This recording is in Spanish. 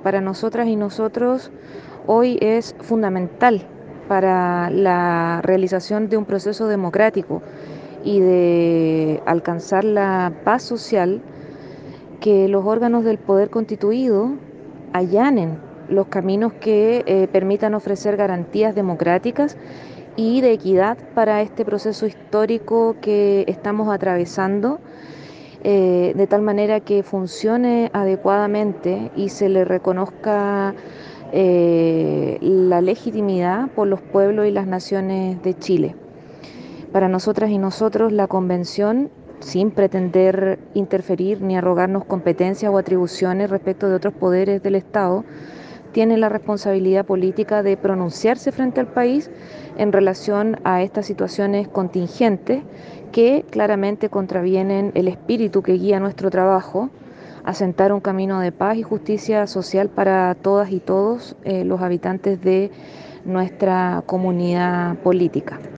para nosotras y nosotros hoy es fundamental para la realización de un proceso democrático y de alcanzar la paz social, que los órganos del poder constituido allanen los caminos que permitan ofrecer garantías democráticas y de equidad para este proceso histórico que estamos atravesando, de tal manera que funcione adecuadamente y se le reconozca la legitimidad por los pueblos y las naciones de Chile. Para nosotras y nosotros, la Convención, sin pretender interferir ni arrogarnos competencias o atribuciones respecto de otros poderes del Estado, tiene la responsabilidad política de pronunciarse frente al país en relación a estas situaciones contingentes que claramente contravienen el espíritu que guía nuestro trabajo: asentar un camino de paz y justicia social para todas y todos los habitantes de nuestra comunidad política.